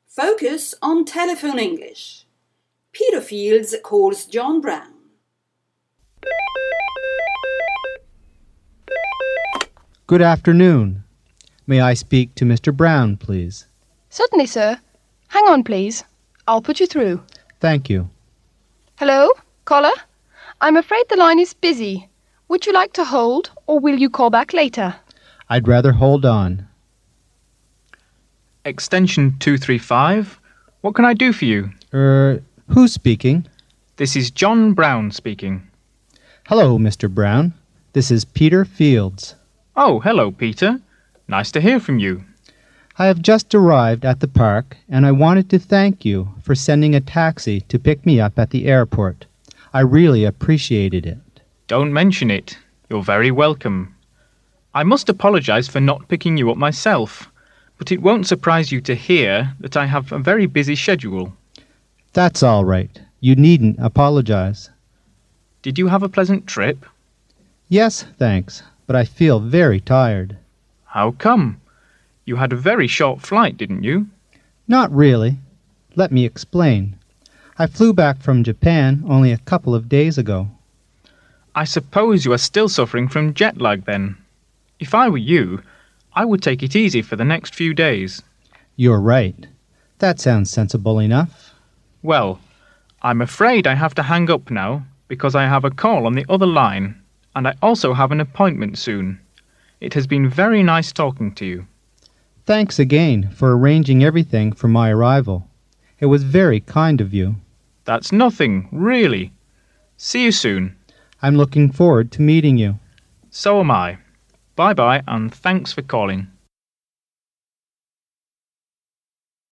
Focus on telephone English. Peter Fields calls John Brown. Good afternoon. May I speak to Mr. Brown, please? Certainly, sir. Hang on, please. I'll put you through. Thank you. Hello? Caller? I'm afraid the line is busy. Would you like to hold, or will you call back later? I'd rather hold on. Extension 235. What can I do for you? Who's speaking? This is John Brown speaking. Hello, Mr. Brown. This is Peter Fields. Oh, hello, Peter. Nice to hear from you. I have just arrived at the park, and I wanted to thank you for sending a taxi to pick me up at the airport. I really appreciated it. Don't mention it. You're very welcome. I must apologize for not picking you up myself, but it won't surprise you to hear that I have a very busy schedule. That's all right. You needn't apologize. Did you have a pleasant trip? Yes, thanks, but I feel very tired. How come? You had a very short flight, didn't you? Not really. Let me explain. I flew back from Japan only a couple of days ago. I suppose you are still suffering from jet lag then. If I were you, I would take it easy for the next few days. You're right. That sounds sensible enough. Well, I'm afraid I have to hang up now because I have a call on the other line, and I also have an appointment soon. It has been very nice talking to you. Thanks again for arranging everything for my arrival. It was very kind of you. That's nothing, really. See you soon. I'm looking forward to meeting you. So am I. Bye-bye, and thanks for calling.